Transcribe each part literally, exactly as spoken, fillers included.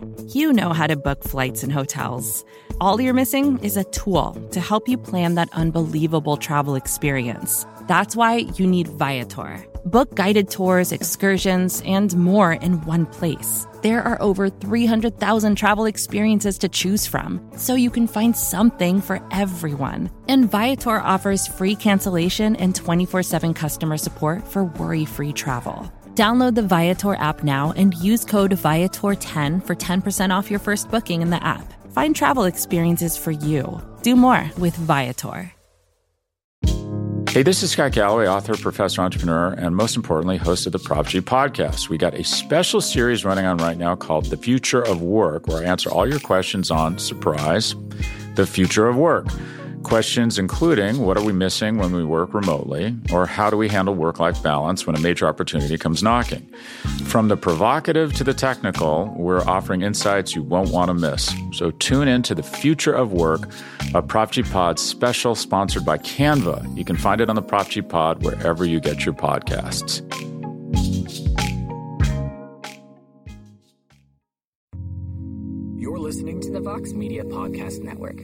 You know how to book flights and hotels. All you're missing is a tool to help you plan that unbelievable travel experience. That's why you need Viator. Book guided tours, excursions, and more in one place. There are over three hundred thousand travel experiences to choose from, so you can find something for everyone. And Viator offers free cancellation and twenty-four seven customer support for worry-free travel. Download the Viator app now and use code Viator ten for ten percent off your first booking in the app. Find travel experiences for you. Do more with Viator. Hey, this is Scott Galloway, author, professor, entrepreneur, and most importantly, host of the Prop G podcast. We got a special series running on right now called The Future of Work, where I answer all your questions on, surprise, the future of work. Questions including, what are we missing when we work remotely? Or how do we handle work-life balance when a major opportunity comes knocking? From the provocative to the technical, we're offering insights you won't want to miss. So tune in to The Future of Work, a Prop G Pod special sponsored by Canva. You can find it on the Prop G Pod wherever you get your podcasts. You're listening to the Vox Media Podcast Network.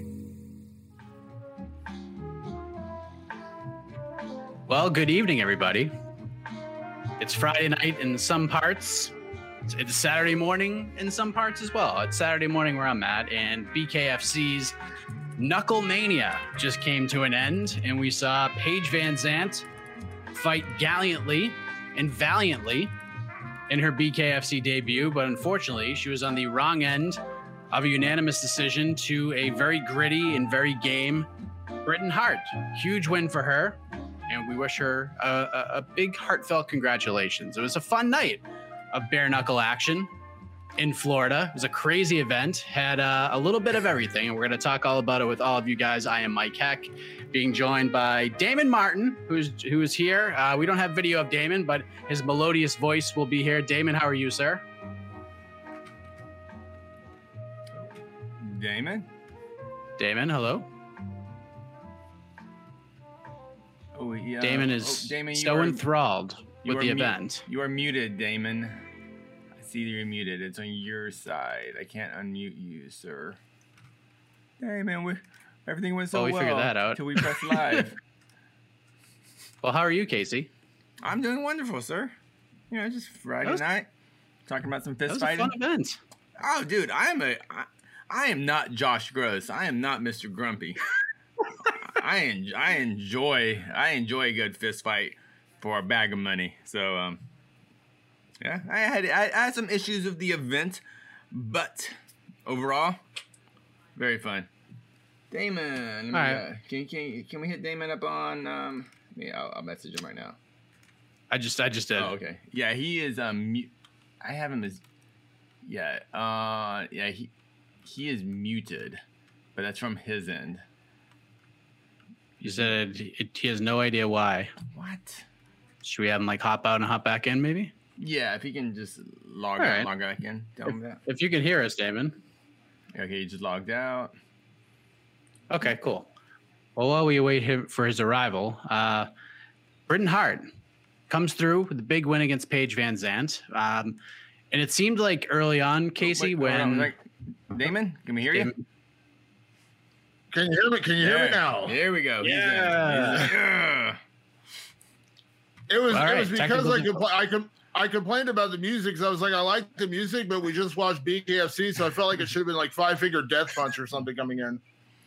Well, good evening, everybody. It's Friday night in some parts. It's Saturday morning in some parts as well. It's Saturday morning where I'm at, and B K F C's Knuckle Mania just came to an end, and we saw Paige VanZant fight gallantly and valiantly in her B K F C debut, but unfortunately, she was on the wrong end of a unanimous decision to a very gritty and very game Britain Hart. Huge win for her. And we wish her a, a, a big heartfelt congratulations. It was a fun night of bare knuckle action in Florida. It was a crazy event, had uh, a little bit of everything. And we're going to talk all about it with all of you guys. I am Mike Heck, being joined by Damon Martin, who's who is here. Uh, we don't have video of Damon, but his melodious voice will be here. Damon, how are you, sir? Damon? Damon, hello. Oh, yeah. Damon is oh, Damon, so are, enthralled with the mu- event. You are muted, Damon. I see that you're muted. It's on your side. I can't unmute you, sir. Damon, we, everything went so well. well. We figured that out. Until we press live. Well, how are you, Casey? I'm doing wonderful, sir. You know, just Friday was, night. Talking about some fist that was fighting. a fun event. Oh, dude, I am a... I, I am not Josh Gross. I am not Mister Grumpy. I enjoy, I enjoy I enjoy a good fist fight for a bag of money. So um, yeah, I had I, I had some issues with the event, but overall, very fun. Damon, let me, right. uh, can can can we hit Damon up on? Um, yeah, I'll, I'll message him right now. I just I just did. Oh, okay. Yeah, he is um. Mu- I have him as yeah uh yeah he he is muted, but that's from his end. You said it, he has no idea why. What? Should we have him like hop out and hop back in, maybe? Yeah, if he can just log All out, right. log back in. Tell him that. If you can hear us, Damon. Okay, he just logged out. Okay, cool. Well, while we wait him for his arrival, uh, Britain Hart comes through with a big win against Paige VanZant. Um, and it seemed like early on, Casey, Wait, hold on, when... like, Damon, can we hear Damon, you? Can you hear me? Can you hear me now? There we go. He's in. Yeah. He's in. Yeah. It was All it right, was because technical I compl- I com- I complained about the music because I was like, I like the music, but we just watched B K F C, so I felt like it should have been like Five Finger Death Punch or something coming in.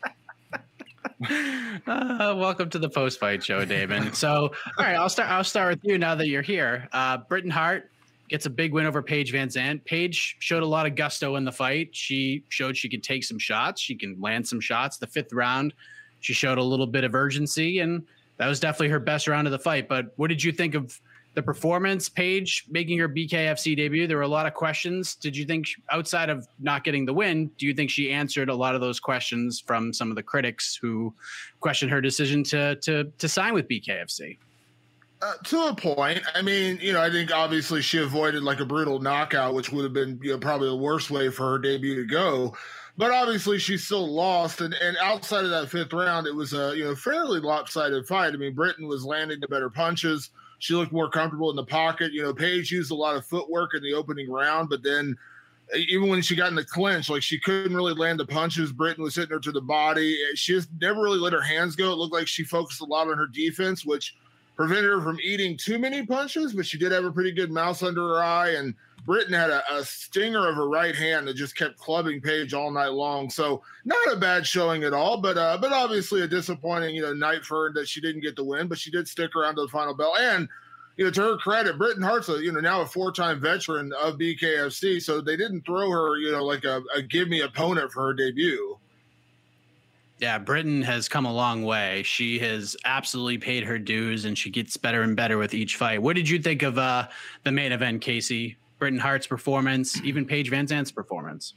Uh, welcome to the post-fight show, Damon. So, all right, I'll start. I'll start with you now that you're here. Uh, Britain Hart gets a big win over Paige VanZant. Paige showed a lot of gusto in the fight. She showed she could take some shots. She can land some shots. The fifth round, she showed a little bit of urgency, and that was definitely her best round of the fight. But what did you think of the performance? Paige making her B K F C debut, there were a lot of questions. Did you think, outside of not getting the win, do you think she answered a lot of those questions from some of the critics who questioned her decision to to to sign with B K F C? Uh, to a point. I mean, you know, I think obviously she avoided like a brutal knockout, which would have been, you know, probably the worst way for her debut to go. But obviously she still lost. And, and outside of that fifth round, it was a, you know, fairly lopsided fight. I mean, Britain was landing the better punches. She looked more comfortable in the pocket. You know, Paige used a lot of footwork in the opening round, but then even when she got in the clinch, like she couldn't really land the punches. Britain was hitting her to the body. She just never really let her hands go. It looked like she focused a lot on her defense, which prevented her from eating too many punches, but she did have a pretty good mouse under her eye. And Britain had a, a stinger of her right hand that just kept clubbing Paige all night long. So not a bad showing at all, but uh, but obviously a disappointing, you know, night for her that she didn't get the win, but she did stick around to the final bell. And you know, to her credit, Britain Hart's a, you know, now a four-time veteran of B K F C, so they didn't throw her, you know, like a, a give-me opponent for her debut. Yeah, Britain has come a long way. She has absolutely paid her dues, and she gets better and better with each fight. What did you think of uh, the main event, Casey? Britain Hart's performance, even Paige Van Zandt's performance?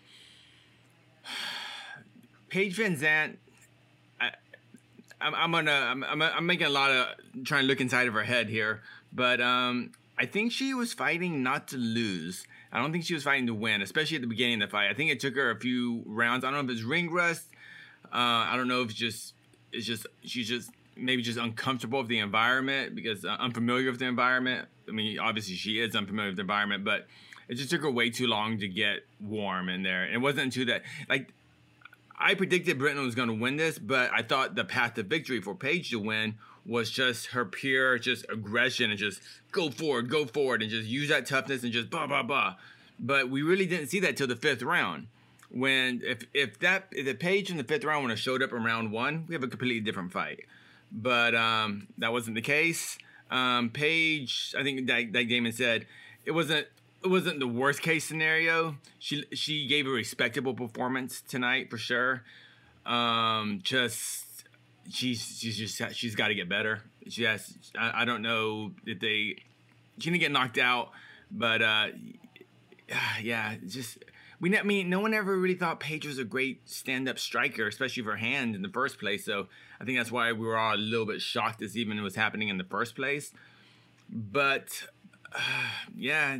Paige Van Zandt, I, I'm, I'm gonna, I'm, I'm, I'm making a lot of trying to look inside of her head here. But um, I think she was fighting not to lose. I don't think she was fighting to win, especially at the beginning of the fight. I think it took her a few rounds. I don't know if it's ring rust. Uh, I don't know if it's just it's just she's just maybe just uncomfortable with the environment because uh, unfamiliar with the environment. I mean, obviously she is unfamiliar with the environment, but it just took her way too long to get warm in there. And it wasn't until that, like, I predicted Britain was going to win this, but I thought the path to victory for Paige to win was just her pure just aggression and just go forward, go forward, and just use that toughness and just blah, blah, blah. But we really didn't see that till the fifth round. When if if that if the Paige in the fifth round would have showed up in round one, we have a completely different fight. But um, that wasn't the case. Um, Paige, I think like, like Damon said, it wasn't it wasn't the worst case scenario. She she gave a respectable performance tonight for sure. Um, just. She's she's just she's got to get better. She has I, I don't know if they she didn't get knocked out, but uh, yeah, just we I mean no one ever really thought Paige was a great stand-up striker, especially for her hand in the first place. So I think that's why we were all a little bit shocked this even was happening in the first place. But uh, yeah,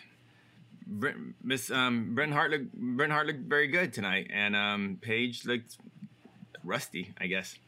uh, Miss um, Britain Hart looked Britain Hart looked very good tonight, and um, Paige looked rusty, I guess.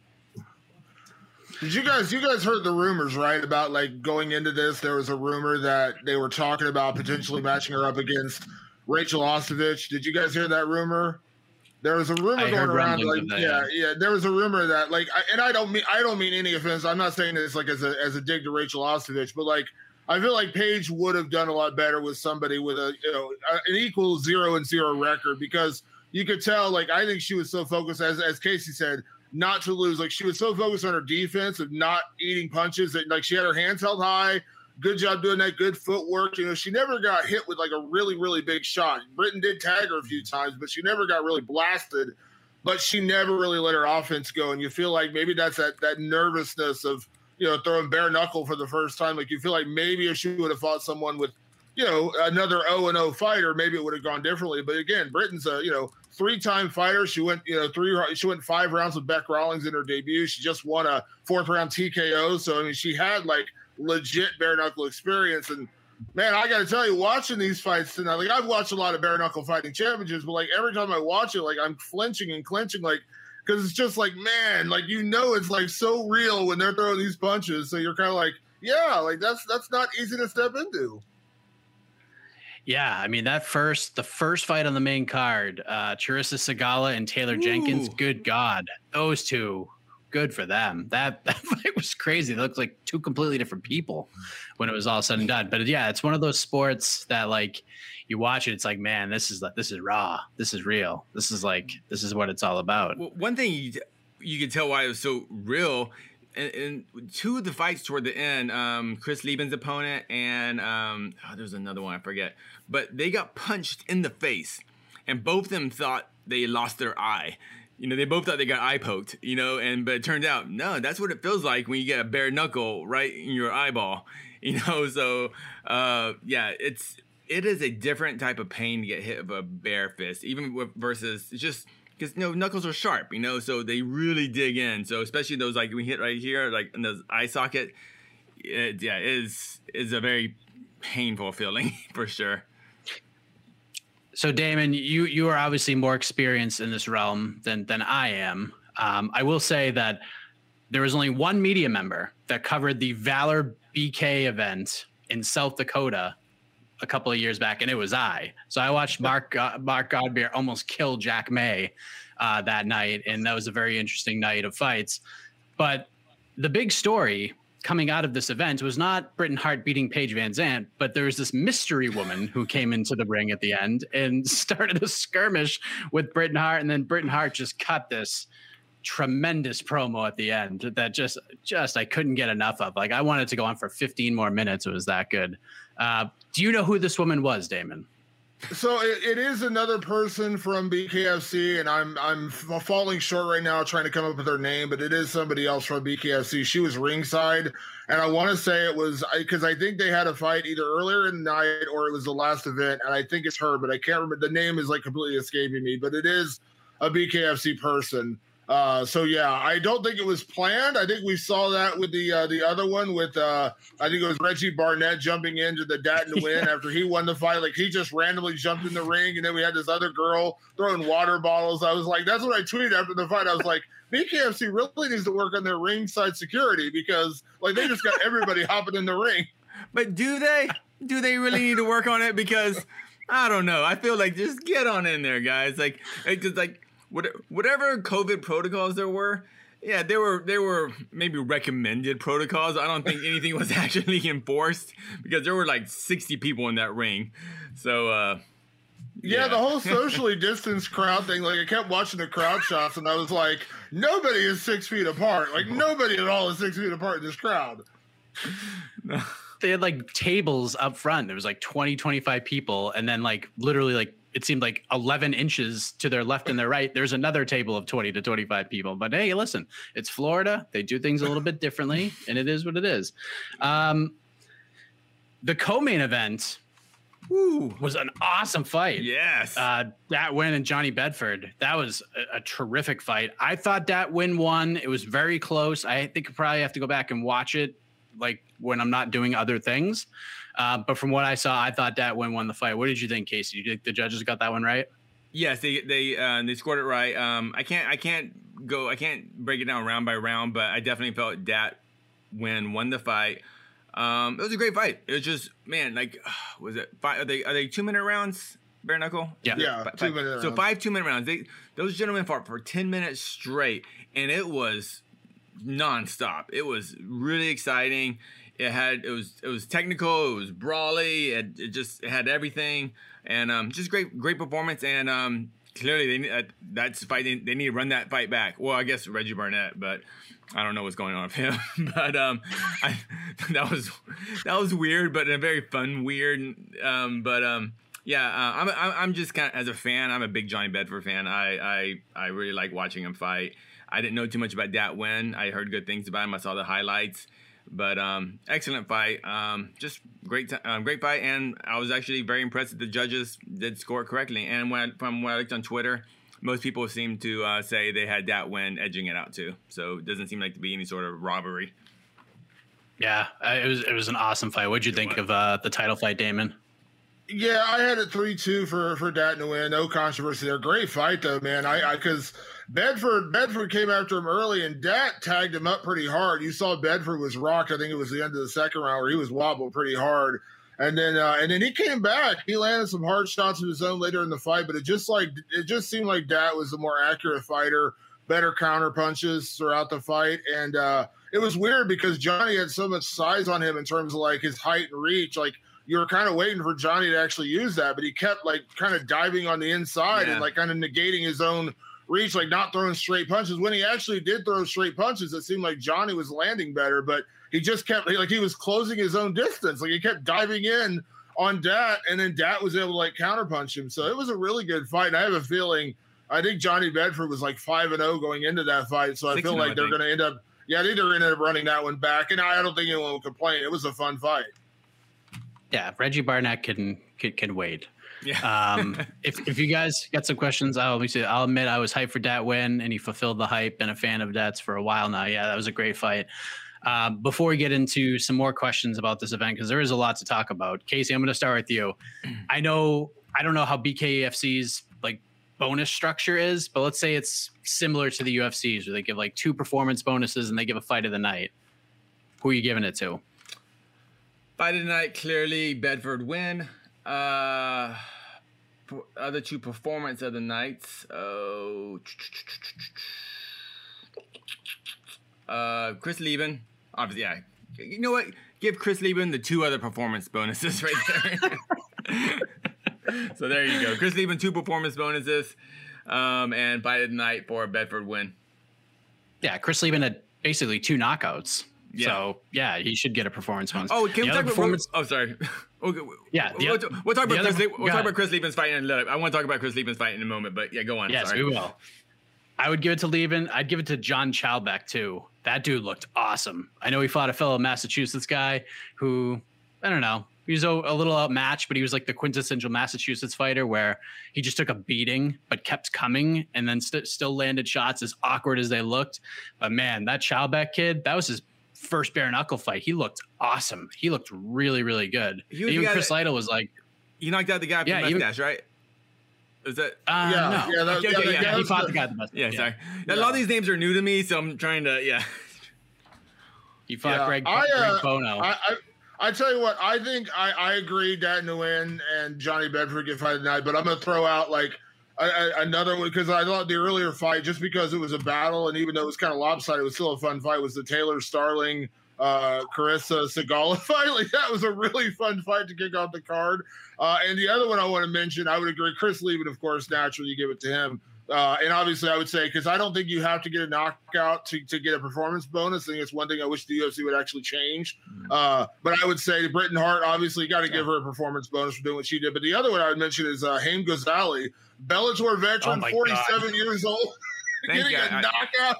Did you guys, you guys heard the rumors, right? About like going into this, there was a rumor that they were talking about potentially matching her up against Rachel Ostovich. Did you guys hear that rumor? There was a rumor I going around, like, that, yeah, yeah, yeah. There was a rumor that, like, I, and I don't mean, I don't mean any offense. I'm not saying this like as a as a dig to Rachel Ostovich, but like, I feel like Paige would have done a lot better with somebody with a, you know, an equal zero and zero record because you could tell, like, I think she was so focused, as as Casey said, not to lose. Like, she was so focused on her defense of not eating punches that, like, she had her hands held high. Good job doing that. Good footwork. You know, she never got hit with like a really, really big shot. Britain did tag her a few times, but she never got really blasted. But she never really let her offense go. And you feel like maybe that's that that nervousness of, you know, throwing bare knuckle for the first time. Like, you feel like maybe if she would have fought someone with, you know, another oh and oh fighter, maybe it would have gone differently. But again, Britain's a, you know, three-time fighter. She went, you know, three. She went five rounds with Bec Rawlings in her debut. She just won a fourth round T K O. So I mean, she had like legit bare knuckle experience. And man, I got to tell you, watching these fights tonight, like I've watched a lot of bare knuckle fighting championships, but like every time I watch it, like I'm flinching and clenching, like because it's just like, man, like you know, it's like so real when they're throwing these punches. So you're kind of like, yeah, like that's that's not easy to step into. Yeah, I mean that first, the first fight on the main card, uh, Charissa Sagala and Taylor Ooh. Jenkins. Good God, those two, good for them. That that fight was crazy. They looked like two completely different people when it was all said and done. But yeah, it's one of those sports that like you watch it, it's like, man, this is this is raw. This is real. This is like this is what it's all about. Well, one thing you you could tell why it was so real. And, and two of the fights toward the end, um, Chris Lieben's opponent and um, oh, there's another one I forget, but they got punched in the face, and both of them thought they lost their eye. You know, they both thought they got eye poked. You know, and but it turned out no, that's what it feels like when you get a bare knuckle right in your eyeball. You know, so uh, yeah, it's it is a different type of pain to get hit with a bare fist, even with, versus just. Because, you know, knuckles are sharp, you know, so they really dig in. So especially those, like, we hit right here, like, in the eye socket, it, yeah, it is, is a very painful feeling, for sure. So, Damon, you you are obviously more experienced in this realm than, than I am. Um, I will say that there was only one media member that covered the Valor B K event in South Dakota a couple of years back, and it was I. So I watched Mark uh, Mark Godbeer almost kill Jack May uh, that night, and that was a very interesting night of fights. But the big story coming out of this event was not Britain Hart beating Paige Van Zandt, but there was this mystery woman who came into the ring at the end and started a skirmish with Britain Hart, and then Britain Hart just cut this tremendous promo at the end that just just I couldn't get enough of. Like, I wanted to go on for fifteen more minutes. It was that good. Uh, do you know who this woman was, Damon? So it, it is another person from B K F C, and I'm I'm falling short right now trying to come up with her name, but it is somebody else from B K F C. She was ringside, and I want to say it was because I, I think they had a fight either earlier in the night or it was the last event, and I think it's her, but I can't remember. The name is like completely escaping me, but it is a B K F C person. Uh, so yeah, I don't think it was planned. I think we saw that with the uh, the other one with uh, I think it was Reggie Barnett jumping into the Dat to win after he won the fight. Like, he just randomly jumped in the ring, and then we had this other girl throwing water bottles. I was like, that's what I tweeted after the fight. I was like, B K F C really needs to work on their ringside security, because like they just got everybody hopping in the ring. But do they? Do they really need to work on it? Because I don't know. I feel like just get on in there, guys. Like, it's just like. Whatever COVID protocols there were, yeah, they were they were maybe recommended protocols. I don't think anything was actually enforced, because there were like sixty people in that ring. So, uh, yeah. yeah, the whole socially distanced crowd thing, like I kept watching the crowd shots, and I was like, nobody is six feet apart. Like, nobody at all is six feet apart in this crowd. No. They had like tables up front. There was like twenty, twenty-five people, and then like literally like it seemed like eleven inches to their left and their right, there's another table of twenty to twenty-five people. But hey, listen, it's Florida. They do things a little bit differently, and it is what it is. Um, the co-main event Woo. was an awesome fight. Yes. Uh, Dat Nguyen and Johnny Bedford. That was a, a terrific fight. I thought Dat Nguyen won. It was very close. I think I probably have to go back and watch it, like when I'm not doing other things. Uh, but from what I saw, I thought Dat Nguyen won the fight. What did you think, Casey? You think the judges got that one right? Yes, they they uh, they scored it right. Um, I can't I can't go I can't break it down round by round, but I definitely felt Dat Nguyen won the fight. Um, it was a great fight. It was just, man, like, was it five? Are they are they two minute rounds? Bare knuckle. Yeah, yeah, five, two minute. So rounds. five two minute rounds. They those gentlemen fought for ten minutes straight, and it was nonstop. It was really exciting. It had it was it was technical. It was brawly. It, it just it had everything, and um, just great great performance. And um, clearly they uh, that's fight. They, they need to run that fight back. Well, I guess Reggie Barnett, but I don't know what's going on with him. but um, I, that was that was weird, but a very fun weird. Um, but um, yeah, uh, I'm I'm just kind of, as a fan, I'm a big Johnny Bedford fan. I I I really like watching him fight. I didn't know too much about Dat Nguyen. I heard good things about him. I saw the highlights. But um, excellent fight, um, just great, t- um, great fight, and I was actually very impressed that the judges did score correctly. And when I, from what I looked on Twitter, most people seem to uh, say they had Dat Nguyen edging it out too. So it doesn't seem like to be any sort of robbery. Yeah, it was it was an awesome fight. What'd you think of uh, the title fight, Damon? Yeah, I had it three two for for Dat Nguyen. No controversy there. Great fight though, man. I because Bedford Bedford came after him early, and Dat tagged him up pretty hard. You saw Bedford was rocked. I think it was the end of the second round where he was wobbled pretty hard, and then uh, and then he came back. He landed some hard shots of his own later in the fight, but it just like it just seemed like Dat was the more accurate fighter, better counter punches throughout the fight, and uh, it was weird because Johnny had so much size on him in terms of like his height and reach, like. You were kind of waiting for Johnny to actually use that, but he kept like kind of diving on the inside yeah. and like kind of negating his own reach, like not throwing straight punches. When he actually did throw straight punches, it seemed like Johnny was landing better, but he just kept like he was closing his own distance. Like he kept diving in on Dat, and then Dat was able to like counterpunch him. So it was a really good fight. And I have a feeling, I think Johnny Bedford was like five and zero going into that fight. So I feel like they're going to end up, yeah, I think they're going to end up running that one back. And I don't think anyone will complain. It was a fun fight. Yeah, Reggie Barnett can can, can wait. Yeah. um, if if you guys got some questions, I'll let me see. I'll admit I was hyped for Dat Nguyen, and he fulfilled the hype. Been a fan of Dat's for a while now. Yeah, that was a great fight. Um, before we get into some more questions about this event, because there is a lot to talk about, Casey, I'm going to start with you. I know I don't know how B K F C's like bonus structure is, but let's say it's similar to the U F C's, where they give like two performance bonuses and they give a fight of the night. Who are you giving it to? Fight of the night, clearly Bedford win. Uh, other two performance of the nights. Oh, uh, Chris Lieben. Obviously, yeah. You know what? Give Chris Lieben the two other performance bonuses right there. So there you go. Chris Lieben, two performance bonuses, um, and fight of the night for a Bedford win. Yeah, Chris Lieben had basically two knockouts. Yeah. So yeah, he should get a performance bonus. Oh, can the we talk performance? about? Oh, sorry. Okay, Yeah, we'll, the, we'll talk about other, Chris. We'll talk God. about Chris Lieben's fight in a little. I want to talk about Chris Lieben's fight in a moment, but yeah, go on. Yes, sorry. we will. I would give it to Lieben. I'd give it to John Chalbeck too. That dude looked awesome. I know he fought a fellow Massachusetts guy who, I don't know, he was a, a little outmatched, but he was like the quintessential Massachusetts fighter where he just took a beating but kept coming and then st- still landed shots as awkward as they looked. But man, that Chalbeck kid, that was his first bare knuckle fight. He looked awesome. He looked really, really good. Even Chris Lytle was like, he knocked out the guy from yeah, the even, mustache, right? Is that? Uh, yeah, no. yeah, that, Okay, yeah, okay, that, yeah, that he was fought the- the guy the best. Yeah, Yeah, sorry. Yeah. A lot of these names are new to me, so I'm trying to. Yeah. He fought Yeah, Greg, I, uh, Greg Bono. I, I, I tell you what, I think I, I agree Dat Nguyen and Johnny Bedford get fight tonight, but I'm going to throw out like a, a, another one because I thought the earlier fight, just because it was a battle and even though it was kind of lopsided, it was still a fun fight, was the Taylor Starling, uh, Carissa Segala fight. Like, that was a really fun fight to kick off the card. Uh, and the other one I want to mention, I would agree, Chris Lieben, of course, naturally you give it to him. Uh, and obviously, I would say, because I don't think you have to get a knockout to, to get a performance bonus. I think it's one thing I wish the U F C would actually change. Uh, but I would say to Britain Hart, obviously, you got to yeah. give her a performance bonus for doing what she did. But the other one I would mention is uh, Haim Ghazali, Bellator veteran, oh forty-seven God. years old, getting God. a knockout.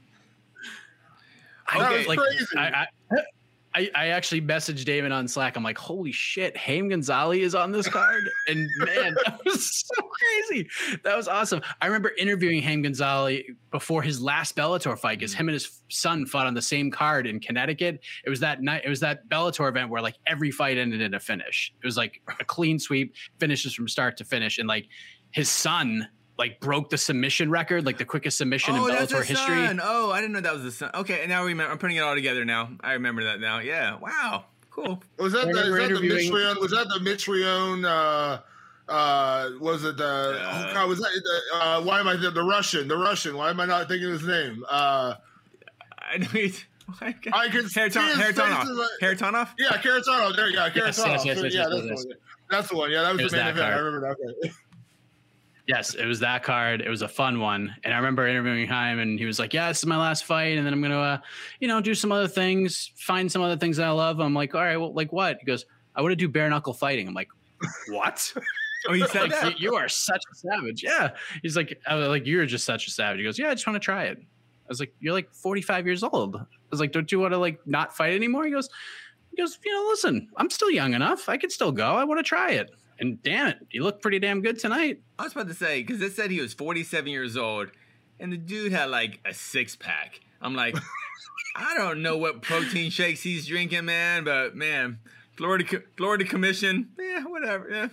I, that okay, was like, crazy. I, I, I actually messaged David on Slack. I'm like, holy shit, Haim Ghazali is on this card. And man, that was so crazy. That was awesome. I remember interviewing Haim Ghazali before his last Bellator fight because him and his son fought on the same card in Connecticut. It was that night. It was that Bellator event where like every fight ended in a finish. It was like a clean sweep, finishes from start to finish. And like his son like broke the submission record, like the quickest submission oh, in that's Bellator his history. Son. Oh, I didn't know that was the son. Okay, now I remember. I'm putting it all together now. I remember that now. Yeah. Wow. Cool. Was that, the, is that the Mitrione? Was that the Mitrione? Uh, uh, was it the? Uh, oh God, was that the? Uh, why am I the, the Russian? The Russian. Why am I not thinking of his name? Uh, I know he's. I can see his Haratonov. Haratonov. Yeah, Haratonov. There you go. Haratonov. Yes, yes, yes, yes, yeah, yes, that's, yes. the one. that's the one. Yeah, that was, was the main that event. card. I remember that. Okay. Yes, it was that card. It was a fun one. And I remember interviewing him and he was like, yeah, this is my last fight. And then I'm going to, uh, you know, do some other things, find some other things that I love. I'm like, all right, well, like what? He goes, I want to do bare knuckle fighting. I'm like, what? Oh, he said like, that? You are such a savage. Yeah. He's like, I was like, you're just such a savage. He goes, yeah, I just want to try it. I was like, you're like forty-five years old. I was like, don't you want to like not fight anymore? He goes, he goes, you know, listen, I'm still young enough. I could still go. I want to try it. And damn it, he looked pretty damn good tonight. I was about to say, because it said he was forty-seven years old, and the dude had like a six pack. I'm like, I don't know what protein shakes he's drinking, man, but man, Florida, Florida Commission, yeah, whatever, yeah.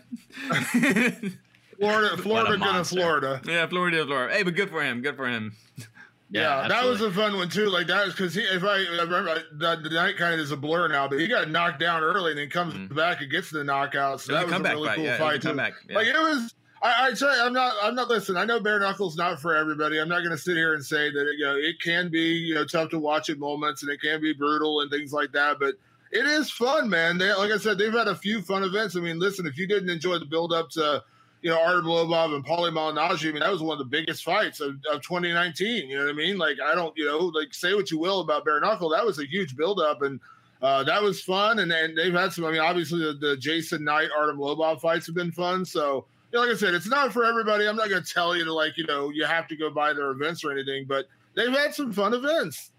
Florida, Florida, gonna Florida. Yeah, Florida, Florida. Hey, but good for him. Good for him. Yeah, yeah that was a fun one too. Like that was because he, if I, I remember, the, the night kind of is a blur now, but he got knocked down early and then comes mm-hmm. back and gets the knockout. So that was a really fight. cool yeah, fight too. Comeback. Yeah. Like it was. I, I tell you, I'm not. I'm not. Listen, I know bare knuckles not for everybody. I'm not going to sit here and say that it, you know it can be you know tough to watch at moments and it can be brutal and things like that. But it is fun, man. They, like I said, they've had a few fun events. I mean, listen, if you didn't enjoy the build up to you know Artem Lobov and Paulie Malignaggi, I mean that was one of the biggest fights of, of twenty nineteen. You know what I mean? Like I don't, you know, like say what you will about bare knuckle, that was a huge build up and. Uh, that was fun, and, and they've had some. I mean, obviously the, the Jason Knight, Artem Lobov fights have been fun. So, you know, like I said, it's not for everybody. I'm not going to tell you to like, you know, you have to go buy their events or anything, but they've had some fun events.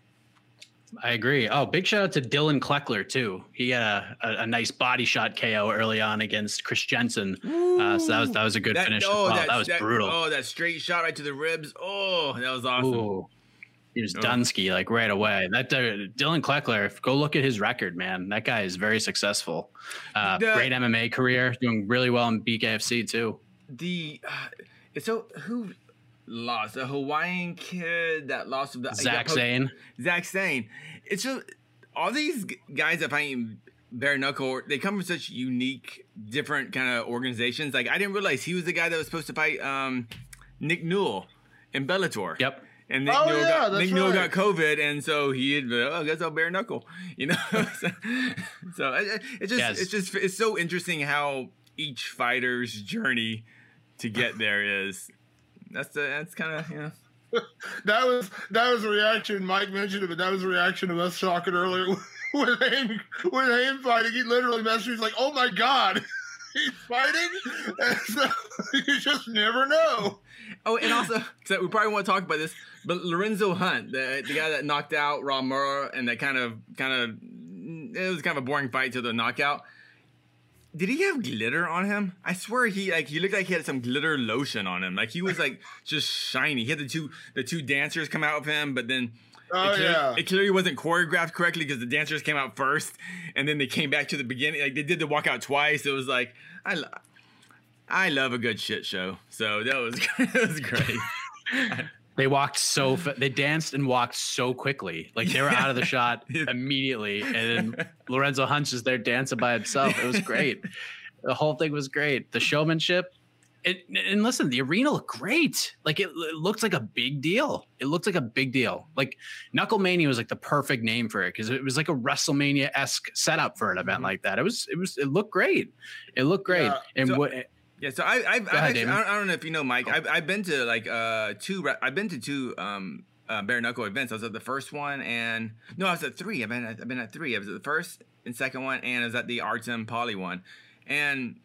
I agree. Oh, big shout out to Dylan Kleckler too. He had a, a, a nice body shot K O early on against Chris Jensen. Uh, so that was that was a good that, finish. Oh, as well. that, that was that, brutal. Oh, that straight shot right to the ribs. Oh, that was awesome. Ooh. He was oh. Dunsky like right away. That uh, Dylan Kleckler, go look at his record, man. That guy is very successful. Uh, the, great M M A career, doing really well in B K F C too. The uh, so who lost the Hawaiian kid that lost to the Zach Zane. Zach Zane. It's just all these guys that fight bare knuckle. They come from such unique different kind of organizations. Like I didn't realize he was the guy that was supposed to fight um, Nick Newell in Bellator. Yep. And Nick, oh, Newell, yeah, got, that's Nick Newell right. got COVID, and so he had, oh, I guess I'll bare knuckle, you know. so so it, it just Yes. it's just it's so interesting how each fighter's journey to get there is. That's the that's kind of you know. That was that was a reaction. Mike mentioned it, but that was a reaction to us talking earlier with him with him fighting. He literally messaged me. He's like, "Oh my god, he's fighting!" And so you just never know. Oh, and also, so we probably want to talk about this, but Lorenzo Hunt, the the guy that knocked out Rob Murrah, and that kind of kind of it was kind of a boring fight to the knockout. Did he have glitter on him? I swear he like he looked like he had some glitter lotion on him. Like he was like just shiny. He had the two the two dancers come out of him, but then Oh it, clearly, yeah, it clearly wasn't choreographed correctly because the dancers came out first, and then they came back to the beginning. Like they did the walkout twice. It was like I, lo- I love a good shit show. So that was that was great. They walked so fa- they danced and walked so quickly, like they were out of the shot immediately, and then Lorenzo Hunt's just there dancing by himself. It was great. The whole thing was great. The showmanship. It, and listen, the arena looked great. Like it, it looked like a big deal. It looked like a big deal. Like Knucklemania was like the perfect name for it because it was like a WrestleMania-esque setup for an event like that. It was. It was. It looked great. It looked great. Yeah. And So- what? Yeah, so I, I've, I've ahead, actually, Damon. I, don't, I don't know if you know, Mike. I've, I've been to like uh two. re- I've been to two um uh, bare knuckle events. I was at the first one, and no, I was at three. I've been at, I've been at three. I was at the first and second one, and I was at the Artem Poly one. And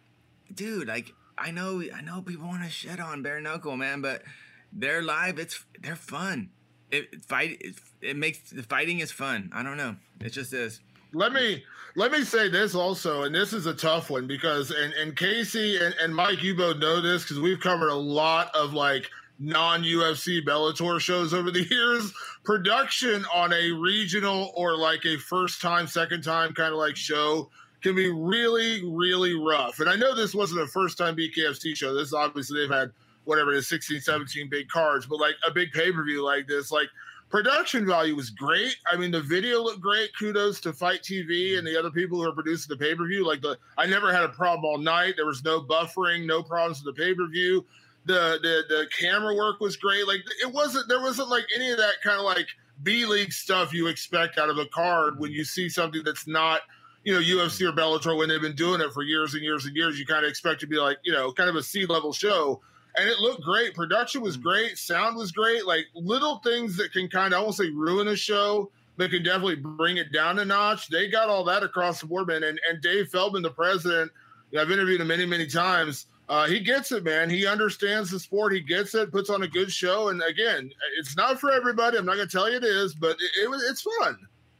dude, like I know, I know people want to shit on bare knuckle, man, but they're live. It's they're fun. It fight. It, it makes the fighting is fun. I don't know. It just is. let me let me say this also, and this is a tough one because and, and Casey and, and Mike, you both know this because we've covered a lot of like non-U F C Bellator shows over the years. Production on a regional or like a first time, second time kind of like show can be really, really rough. And I know this wasn't a first time B K F C show. This obviously they've had whatever it is, sixteen, seventeen big cards, but like a big pay-per-view like this, like production value was great. I mean, the video looked great. Kudos to Fight T V and the other people who are producing the pay-per-view. Like the, I never had a problem all night. There was no buffering, no problems with the pay-per-view. The the the camera work was great. Like it wasn't, there wasn't like any of that kind of like B League stuff you expect out of a card when you see something that's not, you know, U F C or Bellator when they've been doing it for years and years and years. You kind of expect to be like, you know, kind of a C-level show. And it looked great. Production was great. Sound was great. Like little things that can kind of, I won't say ruin a show, but can definitely bring it down a notch. They got all that across the board, man. And, and Dave Feldman, the president, you know, I've interviewed him many, many times. Uh, he gets it, man. He understands the sport. He gets it, puts on a good show. And again, it's not for everybody. I'm not going to tell you it is, but it, it was, it's fun.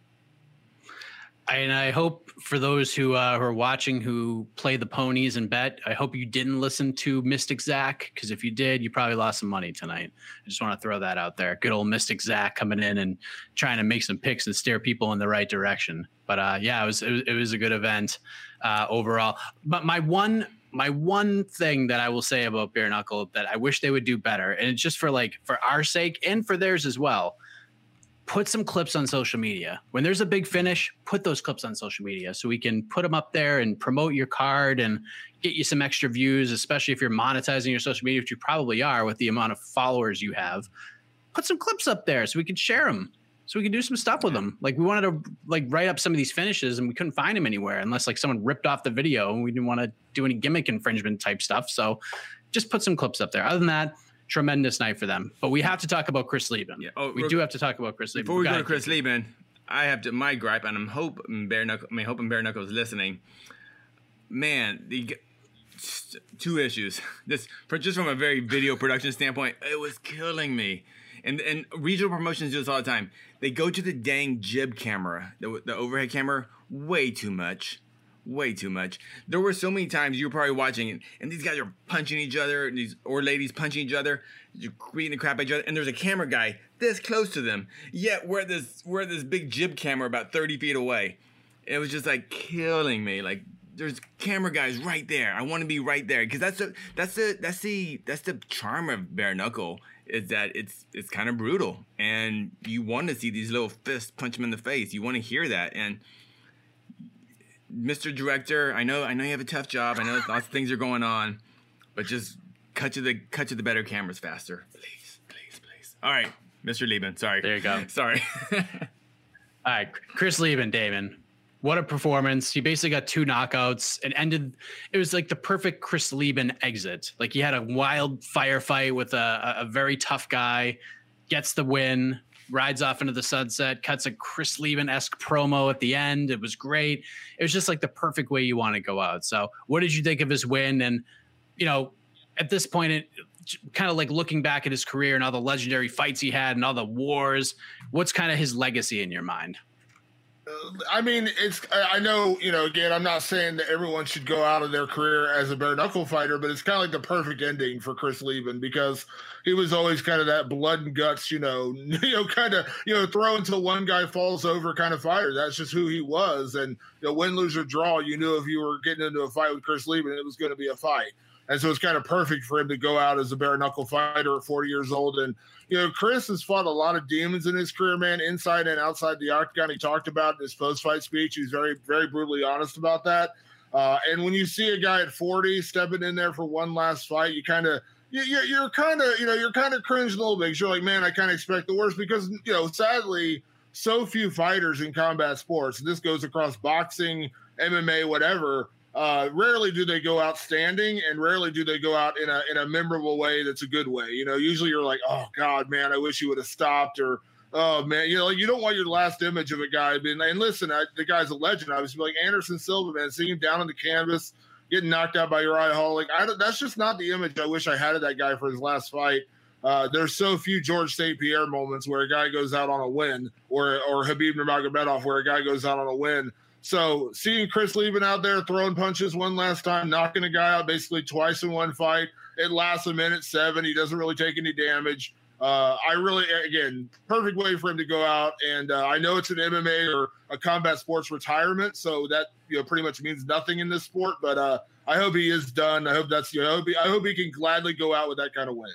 And I hope for those who, uh, who are watching who play the ponies and bet, I hope you didn't listen to Mystic Zach, because if you did, you probably lost some money tonight. I just want to throw that out there. Good old Mystic Zach coming in and trying to make some picks and steer people in the right direction. But uh, yeah, it was, it was it was a good event uh, overall. But my one my one thing that I will say about Bare Knuckle that I wish they would do better, and it's just for like for our sake and for theirs as well. Put some clips on social media. When there's a big finish, put those clips on social media so we can put them up there and promote your card and get you some extra views, especially if you're monetizing your social media, which you probably are with the amount of followers you have. Put some clips up there so we can share them, so we can do some stuff with them. Like we wanted to like write up some of these finishes and we couldn't find them anywhere unless like someone ripped off the video and we didn't want to do any gimmick infringement type stuff. So just put some clips up there. Other than that, tremendous night for them. But we have to talk about Chris Lieben. Yeah. Oh, we do have to talk about Chris Lieben. Before we Go go to ahead, Chris Casey. Lieben, I have to my gripe, and I'm hoping Bare Knuckle, I mean, hoping Bare Knuckle is listening. Man, the two issues. This for just from a very video production standpoint, it was killing me. And and regional promotions do this all the time. They go to the dang jib camera, the, the overhead camera, way too much. Way too much. There were so many times you were probably watching it, and these guys are punching each other, and these or ladies punching each other, you're beating the crap out of each other, and there's a camera guy this close to them. Yet we're at this we're at this big jib camera about thirty feet away. It was just like killing me. Like there's camera guys right there. I want to be right there because that's the that's the that's the that's the charm of Bare Knuckle is that it's it's kind of brutal, and you want to see these little fists punch them in the face. You want to hear that. And Mister Director, I know, I know you have a tough job. I know lots of things are going on, but just cut to the cut to the better cameras faster, please, please, please. All right, Mister Lieben. Sorry. There you go. Sorry. All right, Chris Lieben, Damon. What a performance. He basically got two knockouts and ended. It was like the perfect Chris Lieben exit. Like he had a wild firefight with a, a very tough guy, gets the win, rides off into the sunset, cuts a Chris Lieben-esque promo at the end. It was great. It was just like the perfect way you want to go out. So what did you think of his win? And, you know, at this point, it kind of like looking back at his career and all the legendary fights he had and all the wars, what's kind of his legacy in your mind? I mean, it's, I know, you know, again, I'm not saying that everyone should go out of their career as a bare knuckle fighter, but it's kind of like the perfect ending for Chris Lieben because he was always kind of that blood and guts, you know, you know, kind of, you know, throw until one guy falls over kind of fighter. That's just who he was. And, you know, win, lose, or draw, you knew if you were getting into a fight with Chris Lieben, it was going to be a fight. And so it's kind of perfect for him to go out as a bare knuckle fighter at forty years old. And, you know, Chris has fought a lot of demons in his career, man, inside and outside the octagon. He talked about in his post-fight speech. He's very, very brutally honest about that. Uh, and when you see a guy at forty stepping in there for one last fight, you kind of, you, you're, you're kind of, you know, you're kind of cringed a little bit. You're like, man, I kind of expect the worst because, you know, sadly, so few fighters in combat sports, and this goes across boxing, M M A, whatever, Uh, rarely do they go out standing, and rarely do they go out in a in a memorable way that's a good way. You know, usually you're like, oh God, man, I wish you would have stopped, or oh man, you know, like you don't want your last image of a guy being. And listen, I, the guy's a legend. I was like Anderson Silva, man, seeing him down on the canvas, getting knocked out by Uriah Hall. Like I don't, that's just not the image I wish I had of that guy for his last fight. Uh, there's so few George Saint Pierre moments where a guy goes out on a win, or or Khabib Nurmagomedov where a guy goes out on a win. So seeing Chris Lieben out there throwing punches one last time, knocking a guy out basically twice in one fight, it lasts a minute seven. He doesn't really take any damage. Uh, I really, again, perfect way for him to go out. And uh, I know it's an M M A or a combat sports retirement, so that, you know, pretty much means nothing in this sport. But uh, I hope he is done. I hope that's, you know, I hope he, I hope he can gladly go out with that kind of win.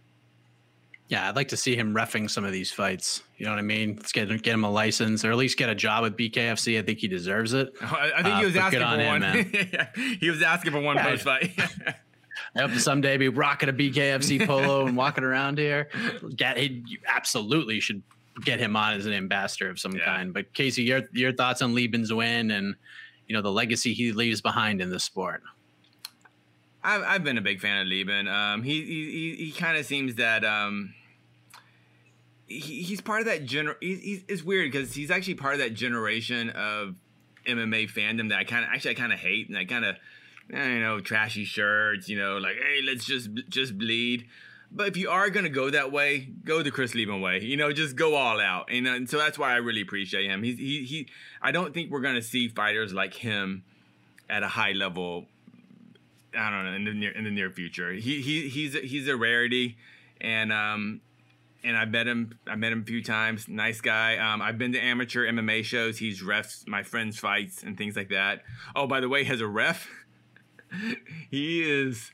Yeah, I'd like to see him reffing some of these fights. You know what I mean? Let's get get him a license, or at least get a job with B K F C. I think he deserves it. I think uh, he was asking for on one. Him, he was asking for one yeah, post fight. I hope to someday be rocking a B K F C polo and walking around here. Get, he absolutely should get him on as an ambassador of some yeah. kind. But Casey, your your thoughts on Lieben's win and, you know, the legacy he leaves behind in this sport? I've, I've been a big fan of Lieben. Um, he he he kind of seems that um, he, he's part of that gener. He's, he's it's weird because he's actually part of that generation of M M A fandom that I kind of actually I kind of hate, and I kind of, you know, trashy shirts, you know, like, hey, let's just just bleed. But if you are gonna go that way, go the Chris Lieben way. You know, just go all out. And, and so that's why I really appreciate him. He's he he. I don't think we're gonna see fighters like him at a high level. I don't know, in the near in the near future. He he he's a, he's a rarity, and um and I met him I met him a few times. Nice guy. Um, I've been to amateur M M A shows. He's refs my friends' fights and things like that. Oh, by the way, as a ref, he is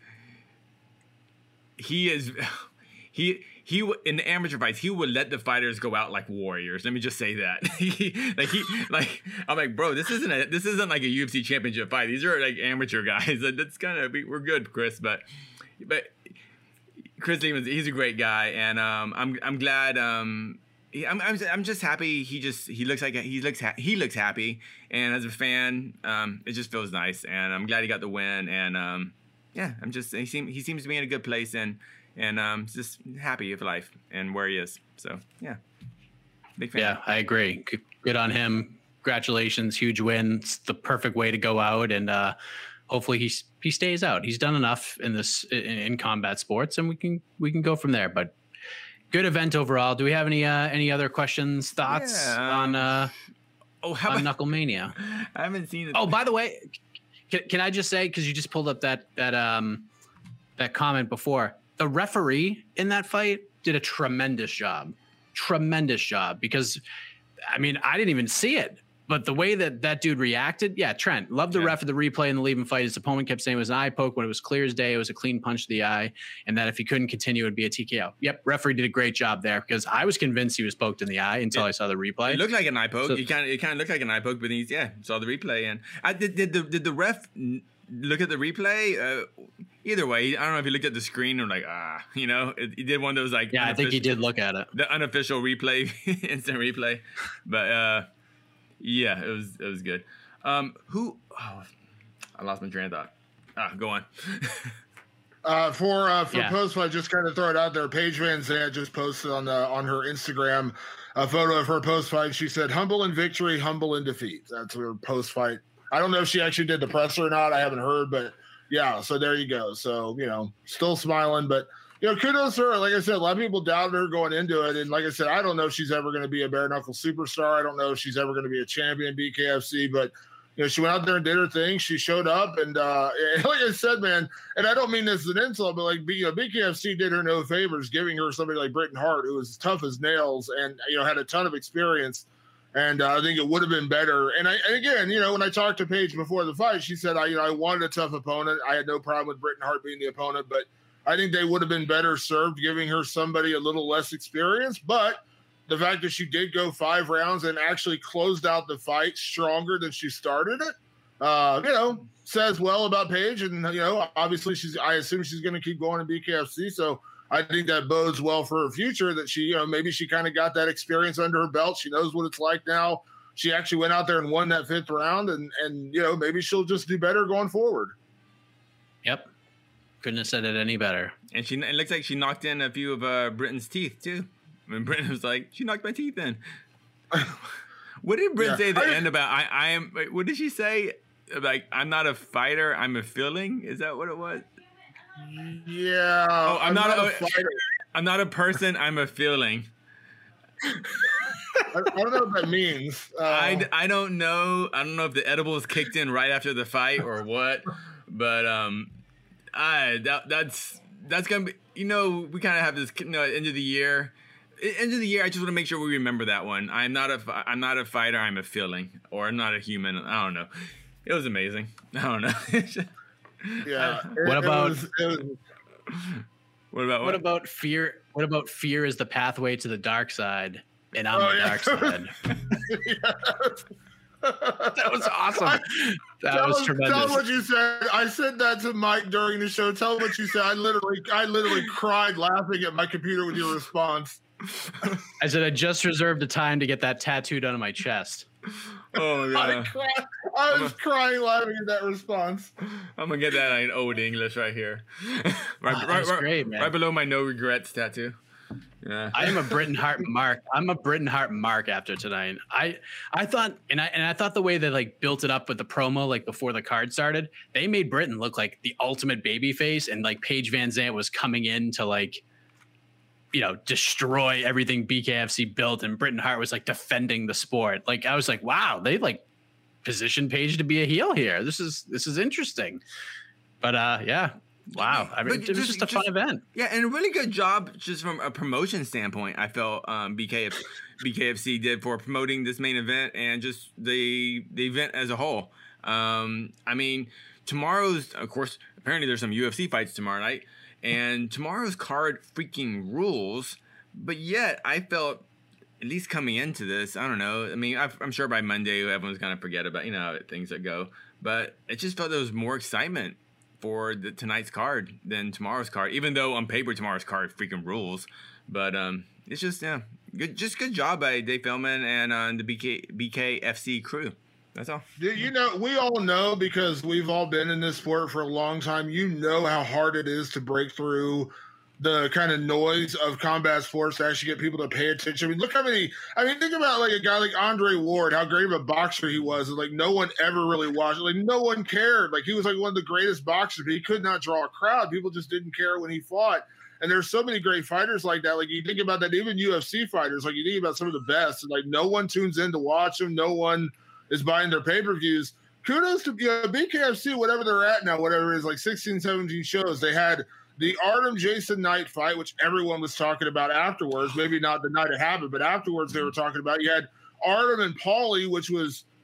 he is he. He in the amateur fights, he would let the fighters go out like warriors. Let me just say that. he, like he, like I'm like, bro, this isn't a this isn't like a U F C championship fight. These are like amateur guys. That's kind of we're good, Chris. But but Chris Lieben, he's a great guy, and um, I'm I'm glad. Um, he, I'm I'm I'm just happy. He just he looks like he looks ha- he looks happy, and as a fan, um, it just feels nice, and I'm glad he got the win. And um, yeah, I'm just he seems he seems to be in a good place, and. And um, just happy with life and where he is. So, yeah. Big fan. Yeah, I agree. Good on him. Congratulations. Huge win. It's the perfect way to go out. And uh, hopefully he, he stays out. He's done enough in this in, in combat sports, and we can we can go from there. But good event overall. Do we have any uh, any other questions, thoughts yeah, um, on, uh, oh, how on about, Knucklemania? I haven't seen it. Oh, by the way, can, can I just say, because you just pulled up that that um that comment before, the referee in that fight did a tremendous job, tremendous job, because, I mean, I didn't even see it, but the way that that dude reacted, yeah, Trent, loved the Yeah. ref of the replay and the leave and fight. His opponent kept saying it was an eye poke when it was clear as day. It was a clean punch to the eye, and that if he couldn't continue, it would be a T K O. Yep, referee did a great job there because I was convinced he was poked in the eye until It- I saw the replay. It looked like an eye poke. So- it kind of it kind of looked like an eye poke, but he's yeah saw the replay and I did did the did the ref n- look at the replay? Uh, either way, I don't know if he looked at the screen or like ah, you know, it, he did one of those like yeah, I think he unofficial- did look at it. the unofficial replay, instant replay, but uh, yeah, it was it was good. Um, who? Oh, I lost my train of thought. Ah, go on. Uh, for uh, for Yeah. post fight, just kind of throw it out there. Paige Van Zandt just posted on the on her Instagram a photo of her post fight. She said, "Humble in victory, humble in defeat." That's her post fight. I don't know if she actually did the presser or not. I haven't heard, but yeah. So there you go. So you know, still smiling, but you know, kudos to her. Like I said, a lot of people doubted her going into it, and like I said, I don't know if she's ever going to be a bare knuckle superstar. I don't know if she's ever going to be a champion B K F C, but. You know, she went out there and did her thing. She showed up, and uh, like I said, man, and I don't mean this as an insult, but like you know, B K F C did her no favors, giving her somebody like Britton Hart, who was tough as nails, and you know had a ton of experience. And uh, I think it would have been better. And I, and again, you know, when I talked to Paige before the fight, she said, I, you know, I wanted a tough opponent. I had no problem with Britton Hart being the opponent, but I think they would have been better served giving her somebody a little less experienced. But the fact that she did go five rounds and actually closed out the fight stronger than she started it, uh, you know, says well about Paige. And, you know, obviously she's, I assume she's going to keep going in B K F C. So I think that bodes well for her future that she, you know, maybe she kind of got that experience under her belt. She knows what it's like now. She actually went out there and won that fifth round and, and, you know, maybe she'll just do better going forward. Yep, couldn't have said it any better. And she it looks like she knocked in a few of uh, Britton's teeth too. I mean, Britton was like, she knocked my teeth in. What did Britton Yeah. say at the I- end about I, I am? Wait, what did she say? Like, I'm not a fighter, I'm a feeling. Is that what it was? Yeah. Oh, I'm, not, a a fighter. I'm not a person, I'm a feeling. I, I don't know what that means. Uh, I, I don't know. I don't know if the edibles kicked in right after the fight or what, but um, I that that's that's gonna be. You know, we kind of have this. You know, end of the year. End of the year, I just want to make sure we remember that one. I'm not a, fi- I'm not a fighter. I'm a feeling, or I'm not a human. I don't know. It was amazing. I don't know. yeah. What It- it about- was- it was- What about What what? about fear? What about fear is the pathway to the dark side, and I'm Oh, the yeah. dark side. That was awesome. That tell, was him- tell him tremendous. what you said. I said that to Mike during the show. Tell him what you said. I literally, I literally cried laughing at my computer with your response. I said I just reserved the time to get that tattooed on my chest. Oh I, god, cried, I was crying laughing at that response. I'm gonna get that in old English right here, right, Oh, that right, was right, great, man. right below my no regrets tattoo. Yeah. I am a Britton Hart mark. I'm a Britton Hart mark after tonight. I I thought and I and I thought the way they like built it up with the promo like before the card started, they made Britton look like the ultimate baby face, and like Paige Van Zandt was coming in to like, you know, destroy everything B K F C built, and Britton Hart was like defending the sport. Like I was like, wow, they like positioned Paige to be a heel here. This is this is interesting. But uh yeah. Wow. I mean, But it was just- just a fun just- event. Yeah, and a really good job just from a promotion standpoint. I felt um, B K F, B K F C did for promoting this main event and just the the event as a whole. Um, I mean, tomorrow's, of course, apparently there's some U F C fights tomorrow night, and tomorrow's card freaking rules. But yet, I felt, at least coming into this, I don't know. I mean, I've, I'm sure by Monday everyone's gonna forget about, you know, how things that go. But it just felt there was more excitement for the tonight's card than tomorrow's card, even though on paper tomorrow's card freaking rules. But um, it's just yeah, good, just good job by Dave Feldman and uh, the B K B K F C crew. That's all. You you know, we all know because we've all been in this sport for a long time. You know how hard it is to break through the kind of noise of combat sports to actually get people to pay attention. I mean, look how many. I mean, think about like a guy like Andre Ward, how great of a boxer he was. And like no one ever really watched. Like no one cared. Like he was like one of the greatest boxers, but he could not draw a crowd. People just didn't care when he fought. And there's so many great fighters like that. Like you think about that, even U F C fighters. Like you think about some of the best. And like no one tunes in to watch them. No one is buying their pay-per-views. Kudos to you know, B K F C, whatever they're at now, whatever it is, like sixteen, seventeen shows. They had the Artem Jason Knight fight, which everyone was talking about afterwards. Maybe not the night it happened, but afterwards they were talking about. You had Artem and Paulie, which was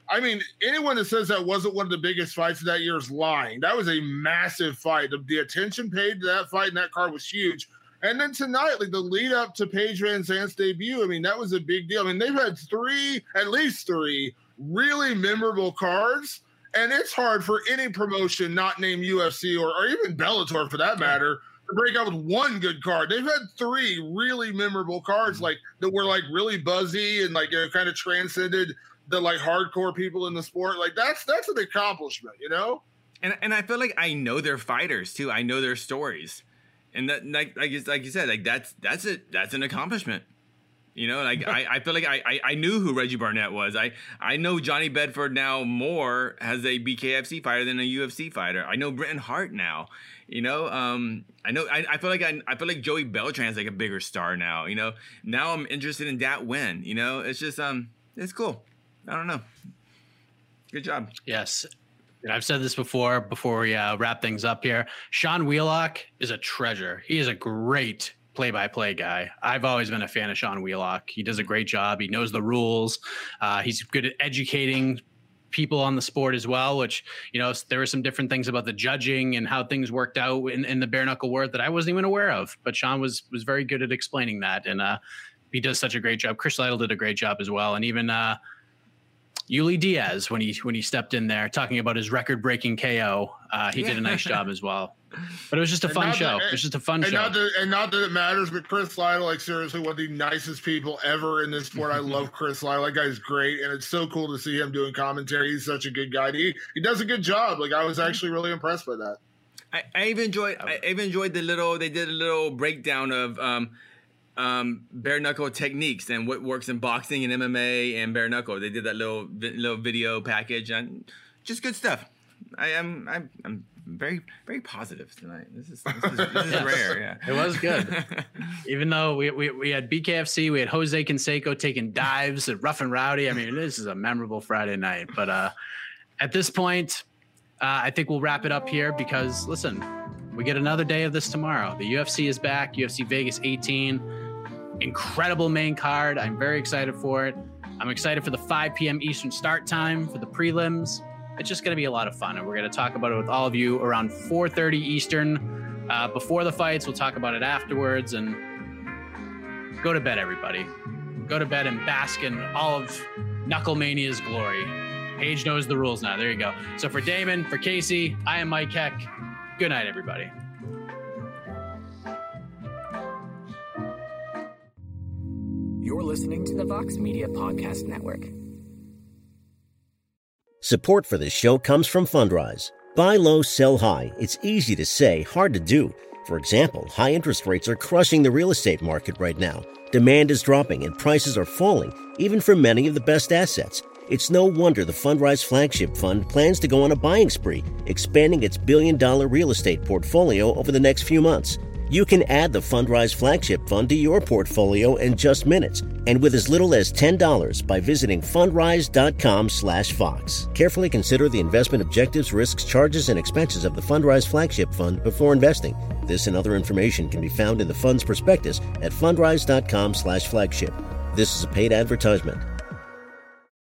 I mean, anyone that says that wasn't one of the biggest fights of that year is lying. That was a massive fight. The, the attention paid to that fight and that card was huge. And then tonight, like the lead up to Paige Van Zandt's debut, I mean, that was a big deal. I mean, they've had three, at least three, really memorable cards. And it's hard for any promotion not named U F C or, or even Bellator for that matter to break out with one good card. They've had three really memorable cards like that were like really buzzy and like, you know, kind of transcended the like hardcore people in the sport. Like that's that's an accomplishment, you know? And and I feel like I know their fighters too. I know their stories. And that like like, like you said, like that's that's it. That's an accomplishment. You know, like I, I feel like I, I, I knew who Reggie Barnett was. I, I know Johnny Bedford now more as a B K F C fighter than a U F C fighter. I know Britton Hart now. You know, um, I know I, I feel like I, I feel like Joey Beltran's like a bigger star now. You know, now I'm interested in that win. You know, it's just um, it's cool. I don't know. Good job. Yes. And I've said this before, before we uh, wrap things up here. Sean Wheelock is a treasure. He is a great play-by-play guy. I've always been a fan of Sean Wheelock. He does a great job. He knows the rules. Uh, he's good at educating people on the sport as well, which, you know, there were some different things about the judging and how things worked out in, in the bare knuckle world that I wasn't even aware of. But Sean was was very good at explaining that. And uh, he does such a great job. Chris Lytle did a great job as well. And even uh, Yuli Diaz, when he when he stepped in there talking about his record-breaking K O, uh, he yeah. did a nice job as well. But it was just a fun show. That, it was just a fun and show. Not that, and not that it matters, but Chris Lytle, like seriously, one of the nicest people ever in this sport. I love Chris Lytle. That guy's great, and it's so cool to see him doing commentary. He's such a good guy. He he does a good job. Like I was actually really impressed by that. I, I even enjoyed. I even enjoyed the little. They did a little breakdown of um, um, bare knuckle techniques and what works in boxing and M M A and bare knuckle. They did that little little video package and just good stuff. I am I'm, I'm very very positive tonight. This is this is, this is rare. Yeah, it was good. Even though we, we we had B K F C, we had Jose Canseco taking dives at Rough and Rowdy. I mean, this is a memorable Friday night. But uh, at this point, uh, I think we'll wrap it up here because listen, we get another day of this tomorrow. The U F C is back. U F C Vegas eighteen, incredible main card. I'm very excited for it. I'm excited for the five p.m. Eastern start time for the prelims. It's just going to be a lot of fun, and we're going to talk about it with all of you around four thirty Eastern uh, before the fights. We'll talk about it afterwards, and go to bed, everybody. Go to bed and bask in all of Knucklemania's glory. Paige knows the rules now. There you go. So for Damon, for Casey, I am Mike Heck. Good night, everybody. You're listening to the Vox Media Podcast Network. Support for this show comes from Fundrise. Buy low, sell high. It's easy to say, hard to do. For example, high interest rates are crushing the real estate market right now. Demand is dropping and prices are falling, even for many of the best assets. It's no wonder the Fundrise Flagship Fund plans to go on a buying spree, expanding its billion-dollar real estate portfolio over the next few months. You can add the Fundrise Flagship Fund to your portfolio in just minutes, and with as little as ten dollars by visiting fundrise.com slash Fox. Carefully consider the investment objectives, risks, charges, and expenses of the Fundrise Flagship Fund before investing. This and other information can be found in the fund's prospectus at fundrise.com slash flagship. This is a paid advertisement.